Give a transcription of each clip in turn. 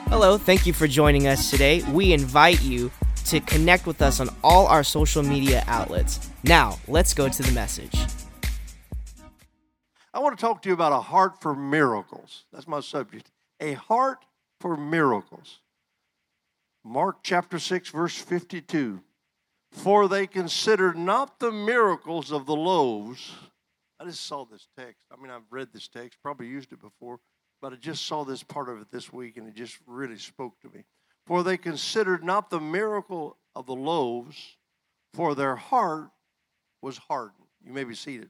Hello, thank you for joining us today. We invite you to connect with us on all our social media outlets. Now, let's go to the message. I want to talk to you about a heart for miracles. That's my subject. A heart for miracles. Mark chapter 6, verse 52. For they considered not the miracles of the loaves. I just saw this text. I've read this text, probably used it before, but I just saw this part of it this week, and it just really spoke to me. For they considered not the miracle of the loaves, for their heart was hardened. You may be seated.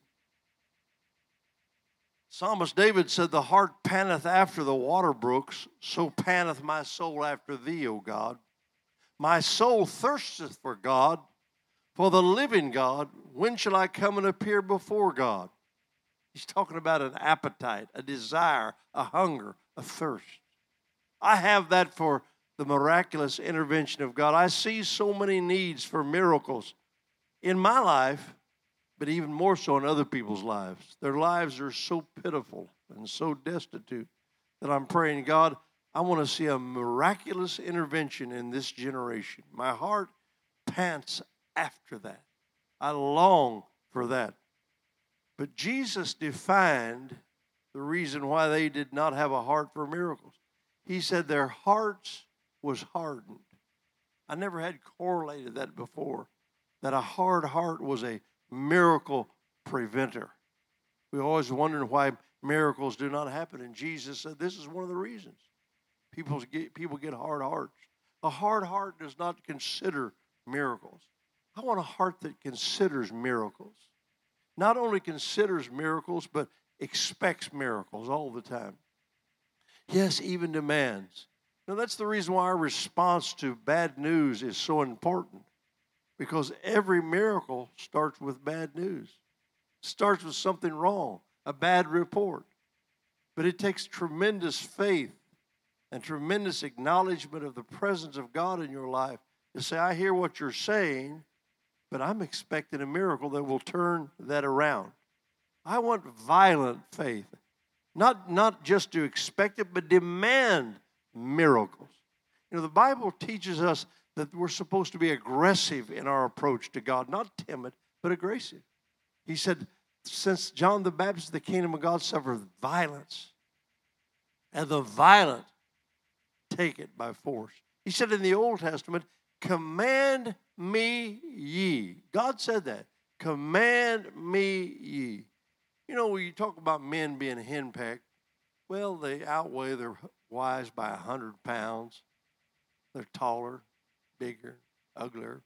Psalmist David said, the heart panteth after the water brooks, so panteth my soul after thee, O God. My soul thirsteth for God, for the living God. When shall I come and appear before God? He's talking about an appetite, a desire, a hunger, a thirst. I have that for the miraculous intervention of God. I see so many needs for miracles in my life, but even more so in other people's lives. Their lives are so pitiful and so destitute that I'm praying, God, I want to see a miraculous intervention in this generation. My heart pants after that. I long for that. But Jesus defined the reason why they did not have a heart for miracles. He said their hearts was hardened. I never had correlated that before, that a hard heart was a miracle preventer. We always wondered why miracles do not happen, and Jesus said this is one of the reasons. People get hard hearts. A hard heart does not consider miracles. I want a heart that considers miracles. Not only considers miracles, but expects miracles all the time. Yes, even demands. Now, that's the reason why our response to bad news is so important. Because every miracle starts with bad news. Starts with something wrong, a bad report. But it takes tremendous faith and tremendous acknowledgement of the presence of God in your life to say, I hear what you're saying, but I'm expecting a miracle that will turn that around. I want violent faith. Not just to expect it, but demand miracles. You know, the Bible teaches us that we're supposed to be aggressive in our approach to God, not timid, but aggressive. He said, since John the Baptist, the kingdom of God suffered violence, and the violent take it by force. He said in the Old Testament, command me ye. God said that. Command me ye. You know, when you talk about men being henpecked, well, they outweigh their wives by 100 pounds. They're taller, bigger, uglier.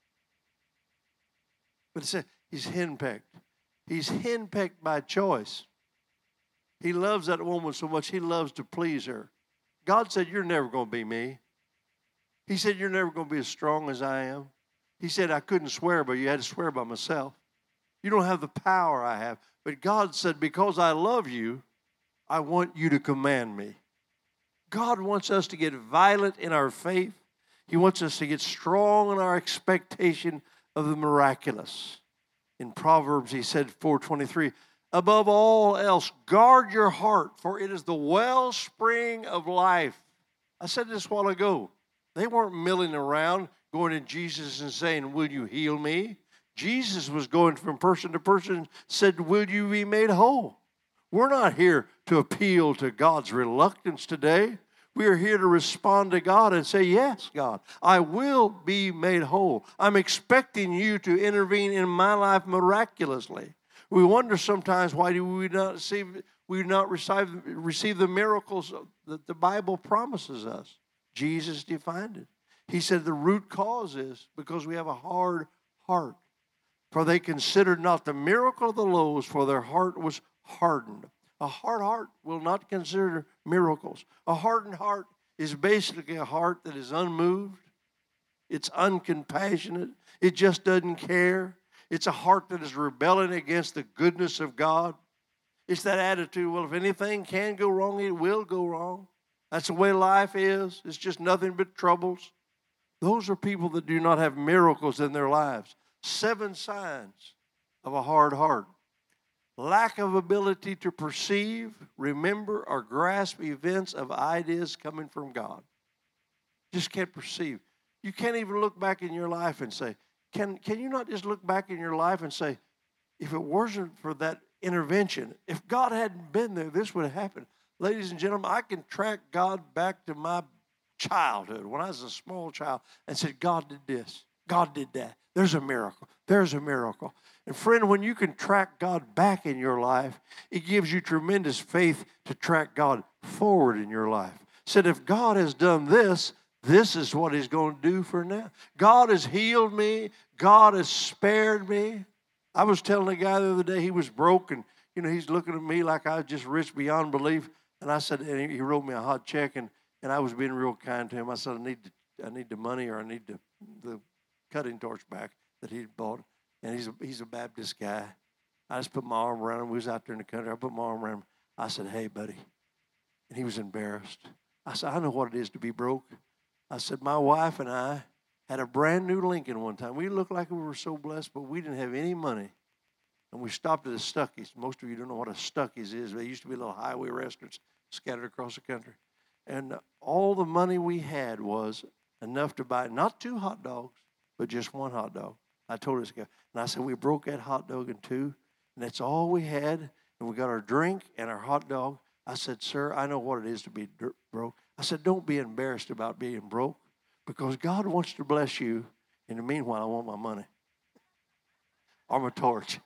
But it said he's henpecked. He's henpecked by choice. He loves that woman so much, he loves to please her. God said, you're never going to be me. He said, you're never going to be as strong as I am. He said, I couldn't swear, but you had to swear by myself. You don't have the power I have. But God said, because I love you, I want you to command me. God wants us to get violent in our faith. He wants us to get strong in our expectation of the miraculous. In Proverbs, he said, 4:23, above all else, guard your heart, for it is the wellspring of life. I said this a while ago. They weren't milling around, going to Jesus and saying, will you heal me? Jesus was going from person to person and said, will you be made whole? We're not here to appeal to God's reluctance today. We are here to respond to God and say, yes, God, I will be made whole. I'm expecting you to intervene in my life miraculously. We wonder sometimes why do we not receive the miracles that the Bible promises us. Jesus defined it. He said the root cause is because we have a hard heart. For they considered not the miracle of the loaves, for their heart was hardened. A hard heart will not consider miracles. A hardened heart is basically a heart that is unmoved. It's uncompassionate. It just doesn't care. It's a heart that is rebelling against the goodness of God. It's that attitude, well, if anything can go wrong, it will go wrong. That's the way life is. It's just nothing but troubles. Those are people that do not have miracles in their lives. 7 signs of a hard heart. Lack of ability to perceive, remember, or grasp events of ideas coming from God. Just can't perceive. You can't even look back in your life and say, can you not just look back in your life and say, if it wasn't for that intervention, if God hadn't been there, this would have happened. Ladies and gentlemen, I can track God back to my childhood when I was a small child and said, God did this. God did that. There's a miracle. There's a miracle. And friend, when you can track God back in your life, it gives you tremendous faith to track God forward in your life. Said, if God has done this, this is what he's going to do for now. God has healed me. God has spared me. I was telling a guy the other day he was broke, and he's looking at me like I was just rich beyond belief. And I said, and he wrote me a hot check, and I was being real kind to him. I said, I need the money, or I need the cutting torch back that he bought. And he's a Baptist guy. I just put my arm around him. We was out there in the country. I put my arm around him. I said, hey, buddy. And he was embarrassed. I said, I know what it is to be broke. I said, my wife and I had a brand new Lincoln one time. We looked like we were so blessed, but we didn't have any money. And we stopped at a Stuckey's. Most of you don't know what a Stuckey's is. They used to be little highway restaurants scattered across the country. And all the money we had was enough to buy not 2 hot dogs, but just 1 hot dog. I told this guy, and I said, we broke that hot dog in 2, and that's all we had. And we got our drink and our hot dog. I said, sir, I know what it is to be broke. I said, don't be embarrassed about being broke, because God wants to bless you. In the meanwhile, I want my money or my torch.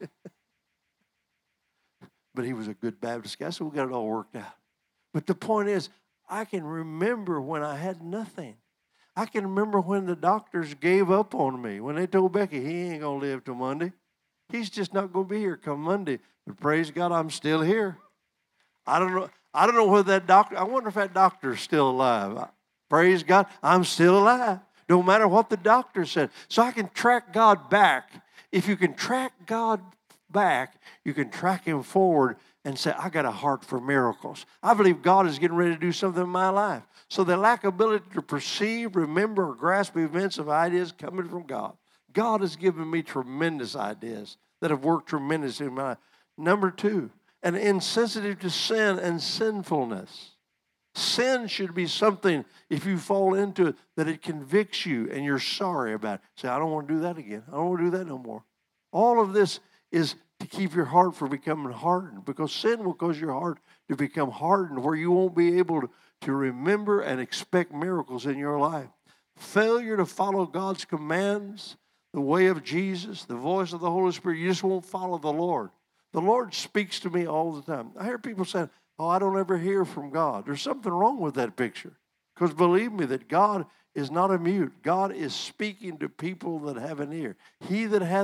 But he was a good Baptist guy, so we got it all worked out. But the point is, I can remember when I had nothing. I can remember when the doctors gave up on me, when they told Becky, he ain't going to live till Monday. He's just not going to be here come Monday. But praise God, I'm still here. I don't know whether that doctor, I wonder if that doctor is still alive. Praise God, I'm still alive. No matter what the doctor said. So I can track God back. If you can track God back, you can track him forward and say, I got a heart for miracles. I believe God is getting ready to do something in my life. So the lack of ability to perceive, remember, or grasp events of ideas coming from God. God has given me tremendous ideas that have worked tremendously in my life. Number 2, and insensitive to sin and sinfulness. Sin should be something, if you fall into it, that it convicts you and you're sorry about it. Say, I don't want to do that again. I don't want to do that no more. All of this is to keep your heart from becoming hardened, because sin will cause your heart to become hardened where you won't be able to remember and expect miracles in your life. Failure to follow God's commands, the way of Jesus, the voice of the Holy Spirit, you just won't follow the Lord. The Lord speaks to me all the time. I hear people saying, oh, I don't ever hear from God. There's something wrong with that picture. Because believe me that God is not a mute. God is speaking to people that have an ear. He that hath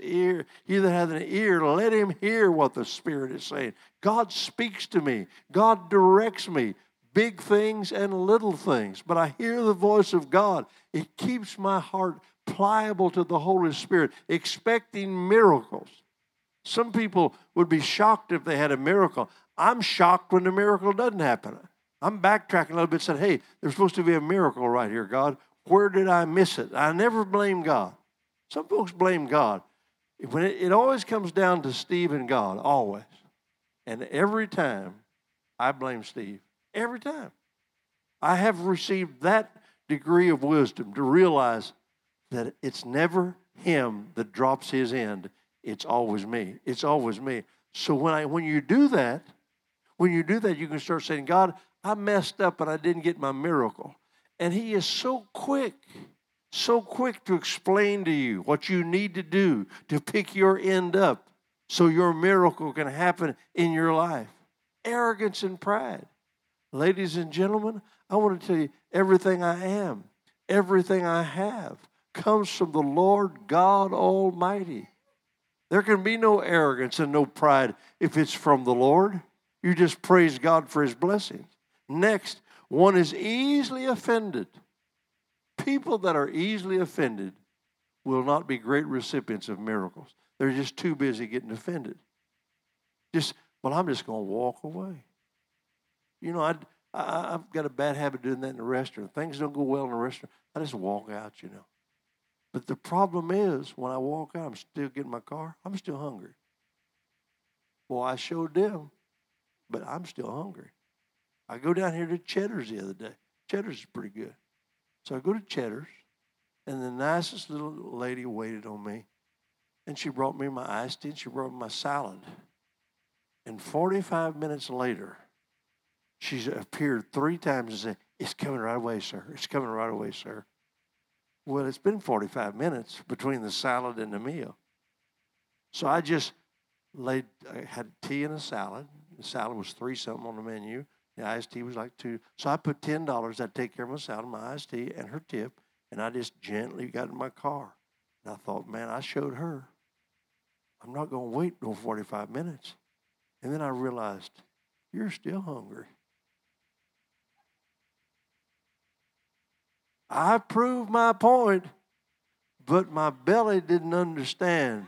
an ear, let him hear what the Spirit is saying. God speaks to me. God directs me. Big things and little things. But I hear the voice of God. It keeps my heart pliable to the Holy Spirit, expecting miracles. Some people would be shocked if they had a miracle. I'm shocked when the miracle doesn't happen. I'm backtracking a little bit and said, hey, there's supposed to be a miracle right here, God. Where did I miss it? I never blame God. Some folks blame God. When it always comes down to Steve and God, always. And every time, I blame Steve. Every time. I have received that degree of wisdom to realize that it's never him that drops his end. It's always me. It's always me. So when you do that, you can start saying, God, I messed up and I didn't get my miracle. And he is so quick to explain to you what you need to do to pick your end up so your miracle can happen in your life. Arrogance and pride. Ladies and gentlemen, I want to tell you, everything I am, everything I have comes from the Lord God Almighty. There can be no arrogance and no pride if it's from the Lord. You just praise God for his blessings. Next, one is easily offended. People that are easily offended will not be great recipients of miracles. They're just too busy getting offended. I'm just going to walk away. I've got a bad habit of doing that in the restaurant. Things don't go well in the restaurant. I just walk out, But the problem is, when I walk out, I'm still getting my car. I'm still hungry. Well, I showed them, but I'm still hungry. I go down here to Cheddar's the other day. Cheddar's is pretty good. So I go to Cheddar's, and the nicest little lady waited on me. And she brought me my iced tea, and she brought me my salad. And 45 minutes later, she appeared 3 times and said, "It's coming right away, sir. It's coming right away, sir." Well, it's been 45 minutes between the salad and the meal. So I just I had tea and a salad. The salad was $3-something on the menu. The iced tea was like $2. So I put $10. I'd take care of my salad, my iced tea, and her tip. And I just gently got in my car. And I thought, man, I showed her. I'm not going to wait no 45 minutes. And then I realized, you're still hungry. I proved my point, but my belly didn't understand.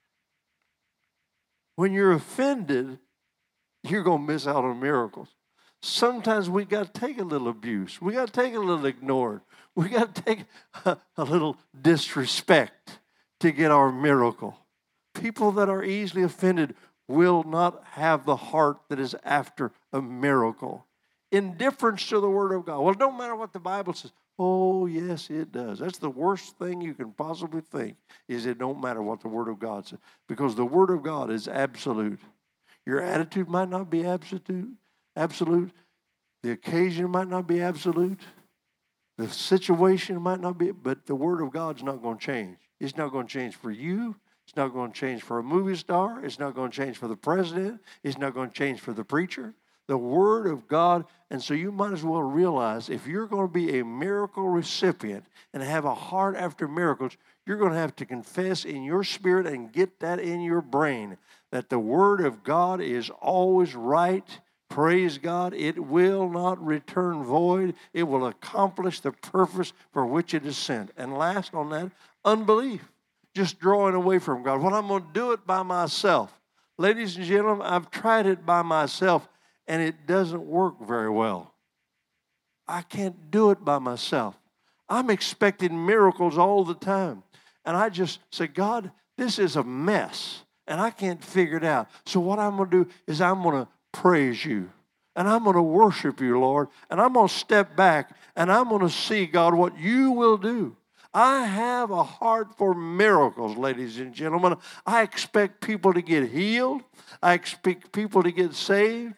When you're offended, you're going to miss out on miracles. Sometimes we got to take a little abuse. We got to take a little ignored. We got to take a little disrespect to get our miracle. People that are easily offended will not have the heart that is after a miracle. Indifference to the Word of God. Well, it don't matter what the Bible says. Oh, yes, it does. That's the worst thing you can possibly think, is it don't matter what the Word of God says. Because the Word of God is absolute. Your attitude might not be absolute. The occasion might not be absolute. The situation might not be, but the Word of God's not going to change. It's not going to change for you. It's not going to change for a movie star. It's not going to change for the president. It's not going to change for the preacher. The Word of God. And so you might as well realize if you're going to be a miracle recipient and have a heart after miracles, you're going to have to confess in your spirit and get that in your brain that the Word of God is always right. Praise God. It will not return void. It will accomplish the purpose for which it is sent. And last on that, unbelief. Just drawing away from God. Well, I'm going to do it by myself. Ladies and gentlemen, I've tried it by myself, and it doesn't work very well. I can't do it by myself. I'm expecting miracles all the time. And I just say, God, this is a mess, and I can't figure it out. So what I'm going to do is I'm going to praise you, and I'm going to worship you, Lord, and I'm going to step back, and I'm going to see, God, what you will do. I have a heart for miracles, ladies and gentlemen. I expect people to get healed. I expect people to get saved.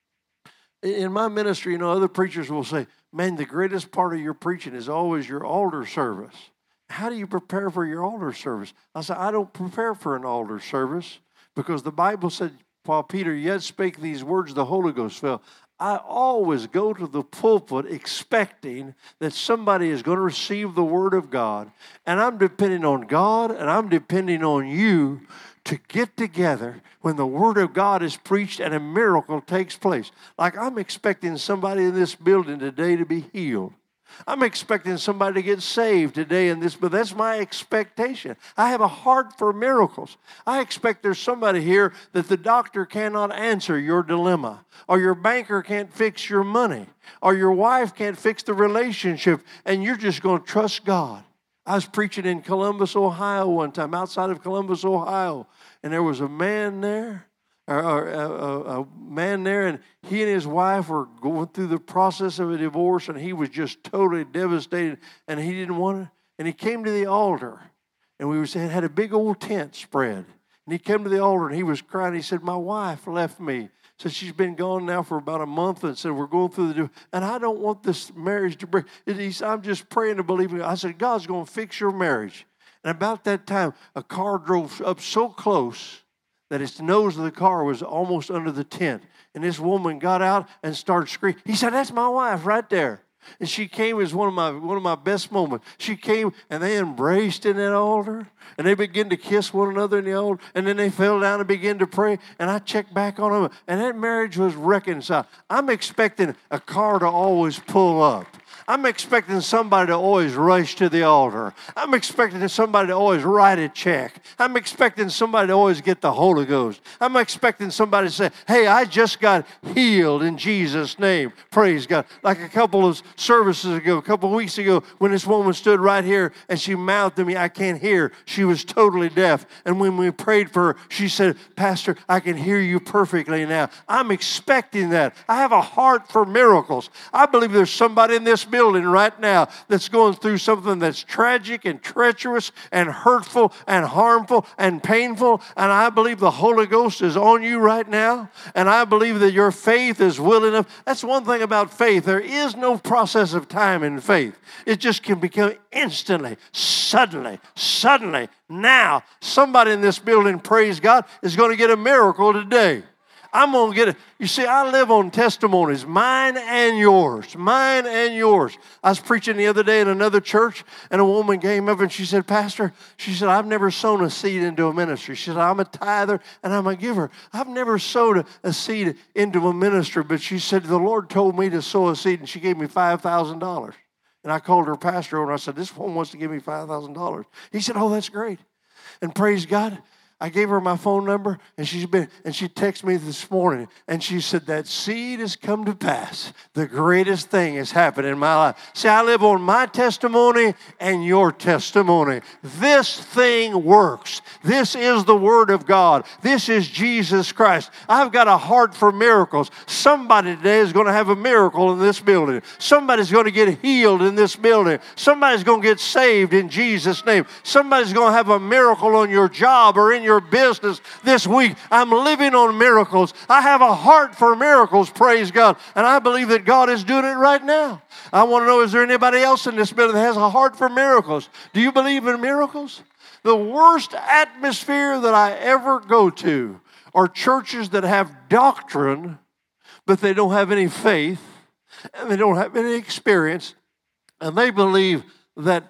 In my ministry, other preachers will say, man, the greatest part of your preaching is always your altar service. How do you prepare for your altar service? I said, I don't prepare for an altar service because the Bible said, while Peter yet spake these words, the Holy Ghost fell. I always go to the pulpit expecting that somebody is going to receive the Word of God. And I'm depending on God and I'm depending on you to get together when the Word of God is preached and a miracle takes place. Like I'm expecting somebody in this building today to be healed. I'm expecting somebody to get saved today in this, but that's my expectation. I have a heart for miracles. I expect there's somebody here that the doctor cannot answer your dilemma, or your banker can't fix your money, or your wife can't fix the relationship, and you're just going to trust God. I was preaching in Columbus, Ohio one time, outside of Columbus, Ohio, and there was a man there. A man there, and he and his wife were going through the process of a divorce, and he was just totally devastated, and he didn't want it. And he came to the altar, and had a big old tent spread. And he came to the altar, and he was crying. He said, my wife left me. Said she's been gone now for about a month, and said we're going through the divorce, and I don't want this marriage to break. He said, I'm just praying and believing. I said, God's going to fix your marriage. And about that time, a car drove up so close that its nose of the car was almost under the tent. And this woman got out and started screaming. He said, that's my wife right there. And she came as one of my best moments. She came and they embraced in that altar. And they began to kiss one another in the altar. And then they fell down and began to pray. And I checked back on them. And that marriage was reconciled. I'm expecting a car to always pull up. I'm expecting somebody to always rush to the altar. I'm expecting somebody to always write a check. I'm expecting somebody to always get the Holy Ghost. I'm expecting somebody to say, hey, I just got healed in Jesus' name. Praise God. Like a couple of services ago, a couple of weeks ago, when this woman stood right here and she mouthed to me, I can't hear. She was totally deaf. And when we prayed for her, she said, Pastor, I can hear you perfectly now. I'm expecting that. I have a heart for miracles. I believe there's somebody in this building right now that's going through something that's tragic and treacherous and hurtful and harmful and painful, and I believe the Holy Ghost is on you right now, and I believe that your faith is willing enough. That's one thing about faith. There is no process of time in faith. It just can become instantly, suddenly, now. Somebody in this building, praise God, is going to get a miracle today. I'm going to get it. You see, I live on testimonies, mine and yours, mine and yours. I was preaching the other day in another church, and a woman came up and she said, Pastor, she said, I've never sown a seed into a ministry. She said, I'm a tither and I'm a giver. I've never sowed a seed into a ministry, but she said, the Lord told me to sow a seed, and she gave me $5,000. And I called her pastor over and I said, this woman wants to give me $5,000. He said, oh, that's great. And praise God, I gave her my phone number, and she texted me this morning, and she said, that seed has come to pass. The greatest thing has happened in my life. See, I live on my testimony and your testimony. This thing works. This is the Word of God. This is Jesus Christ. I've got a heart for miracles. Somebody today is going to have a miracle in this building. Somebody's going to get healed in this building. Somebody's going to get saved in Jesus' name. Somebody's going to have a miracle on your job or in your business this week. I'm living on miracles. I have a heart for miracles, praise God. And I believe that God is doing it right now. I want to know, is there anybody else in this building that has a heart for miracles? Do you believe in miracles? The worst atmosphere that I ever go to are churches that have doctrine, but they don't have any faith, and they don't have any experience, and they believe that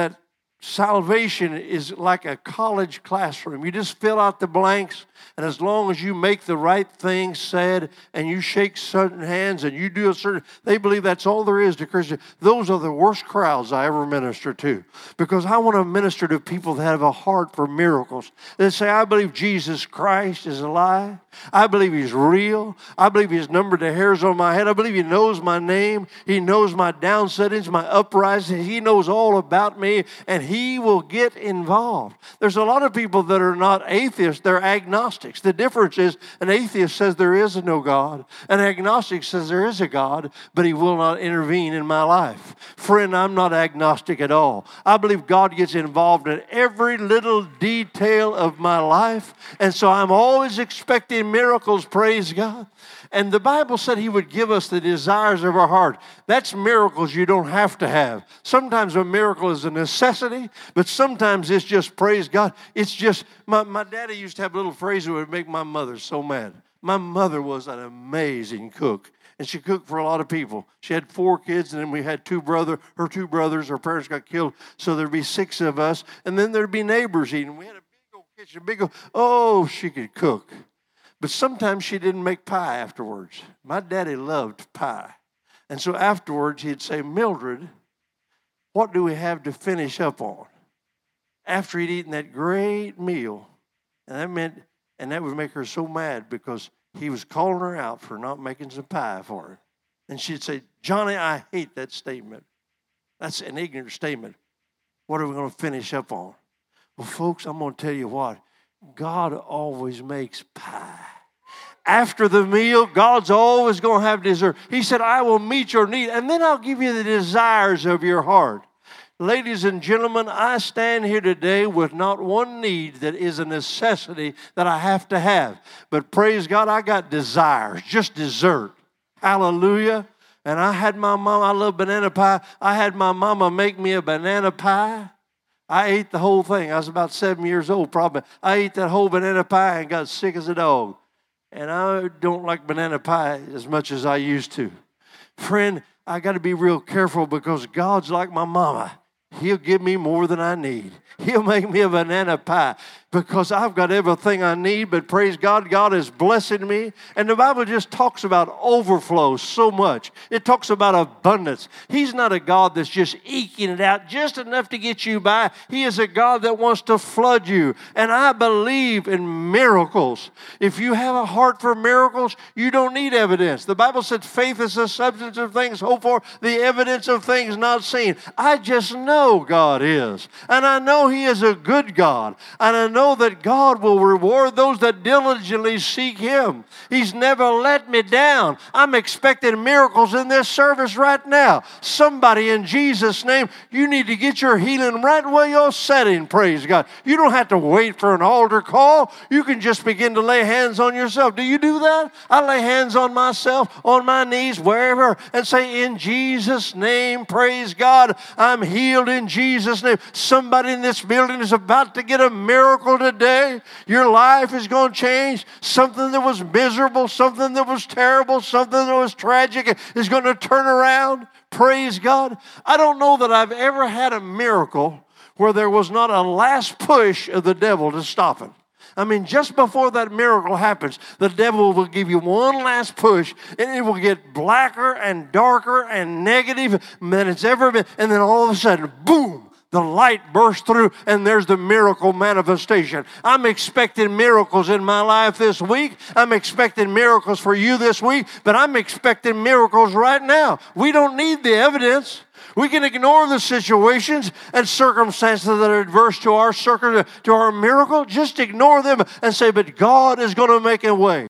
salvation is like a college classroom. You just fill out the blanks, and as long as you make the right thing said, and you shake certain hands, and you do a certain, they believe that's all there is to Christian. Those are the worst crowds I ever minister to, because I want to minister to people that have a heart for miracles. They say, I believe Jesus Christ is alive. I believe He's real. I believe He's numbered the hairs on my head. I believe He knows my name. He knows my downsettings, my uprisings. He knows all about me, and He will get involved. There's a lot of people that are not atheists. They're agnostics. The difference is an atheist says there is no God. An agnostic says there is a God, but He will not intervene in my life. Friend, I'm not agnostic at all. I believe God gets involved in every little detail of my life, and so I'm always expecting miracles, praise God. And the Bible said He would give us the desires of our heart. That's miracles you don't have to have. Sometimes a miracle is a necessity, but sometimes it's just, praise God, it's just, my daddy used to have a little phrase that would make my mother so mad. My mother was an amazing cook, and she cooked for a lot of people. She had 4 kids, and then we had her 2 brothers. Her parents got killed, so there'd be 6 of us, and then there'd be neighbors eating. We had a big old kitchen, oh, she could cook. But sometimes she didn't make pie afterwards. My daddy loved pie. And so afterwards he'd say, Mildred, what do we have to finish up on? After he'd eaten that great meal. And that would make her so mad because he was calling her out for not making some pie for her. And she'd say, Johnny, I hate that statement. That's an ignorant statement. What are we going to finish up on? Well, folks, I'm going to tell you what. God always makes pie. After the meal, God's always going to have dessert. He said, I will meet your need, and then I'll give you the desires of your heart. Ladies and gentlemen, I stand here today with not one need that is a necessity that I have to have. But praise God, I got desires, just dessert. Hallelujah. And I had my mama, I love banana pie. I had my mama make me a banana pie. I ate the whole thing. I was about 7 years old probably. I ate that whole banana pie and got sick as a dog. And I don't like banana pie as much as I used to. Friend, I got to be real careful because God's like my mama. He'll give me more than I need. He'll make me a banana pie because I've got everything I need, but praise God, God is blessing me. And the Bible just talks about overflow so much. It talks about abundance. He's not a God that's just eking it out just enough to get you by. He is a God that wants to flood you. And I believe in miracles. If you have a heart for miracles, you don't need evidence. The Bible said faith is the substance of things hoped for, the evidence of things not seen. I just know know God is. And I know He is a good God. And I know that God will reward those that diligently seek Him. He's never let me down. I'm expecting miracles in this service right now. Somebody in Jesus' name, you need to get your healing right where you're sitting, praise God. You don't have to wait for an altar call. You can just begin to lay hands on yourself. Do you do that? I lay hands on myself, on my knees, wherever, and say, in Jesus' name, praise God, I'm healed in Jesus' name. Somebody in this building is about to get a miracle today. Your life is going to change. Something that was miserable, something that was terrible, something that was tragic is going to turn around. Praise God. I don't know that I've ever had a miracle where there was not a last push of the devil to stop it. I mean, just before that miracle happens, the devil will give you one last push, and it will get blacker and darker and negative than it's ever been. And then all of a sudden, boom, the light bursts through, and there's the miracle manifestation. I'm expecting miracles in my life this week. I'm expecting miracles for you this week, but I'm expecting miracles right now. We don't need the evidence. We can ignore the situations and circumstances that are adverse to our miracle. Just ignore them and say, but God is going to make a way.